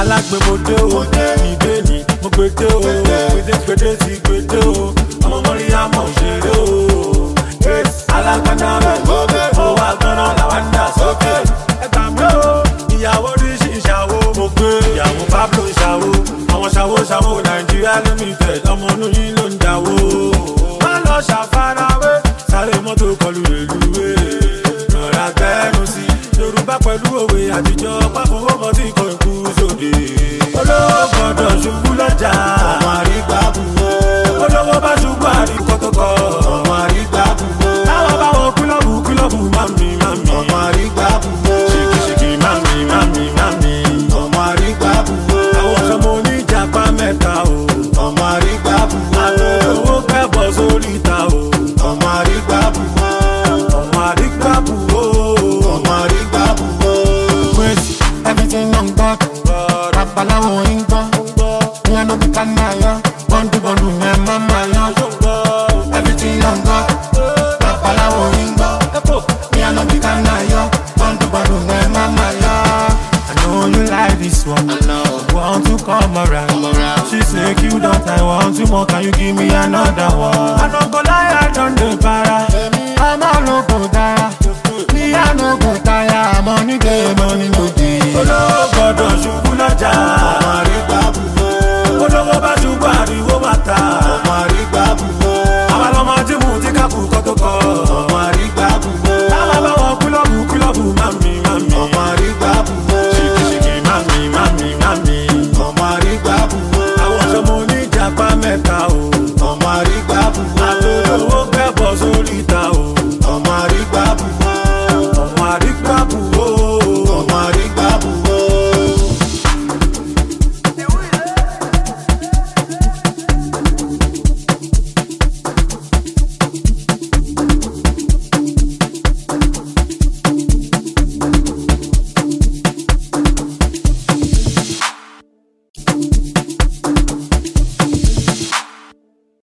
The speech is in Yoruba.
alágbèmọdé o ìdè ní mo gbèdé o gbèdé ti gbèdé o ọmọ mọ́rí àmọ́ òṣèré o alágbádá rẹ̀ owó agbọ́nà làwọn dà sókè ẹ̀ka mi o ìyàwó ríṣì ìṣàwó mo gbé ìyàwó Pablo ìṣàwó àwọn ṣàwó Nàìjíríà limited ọmọ inú yín ló ń dáwó má lọ ṣàfarawé sáré mọ́tò kọlù rèlúwé rọra gbẹ́nu sí Yorùbá pẹ̀lú òwe àtijọ́ pápọ̀wọ́mọ́ tí kò kú sóde olówó gbọ́dọ̀ ṣubú lọ́jà ọmọ àrígbá bùwọ́ olówó bá ṣubú àríkọ́tọ́kọ́ ọmọ àrígbá bùwọ́ táwọn bá wọ kílọ̀bù mami ọmọ àrígbá bùwọ́ ṣìkìṣìkì mami ọmọ àrígbá bùwọ́ àwọn ọ̀ṣọ́mọ oníjàpá mẹ́ta o ọmọ àrígbá bùwọ́ àtòlówó kẹ́bọ̀ sórí ìta o ọmọ àrígbá bùwọ́ ọmọ àrígbá bùwọ́ ọmọ àrígbá bùwọ́. Everything on God, Rapalawo in God. Me I no be kanaya, bondu me mama ya. Everything on God, Rapalawo in God. Me I no be kanaya, bondu me mama ya. I know you like this one. I know. Want to come around. She say you don't I want you more. Can you give me another one? I don't go lie, I don't do para. I'm a no go die. Me I no go tire. Money day, money no day.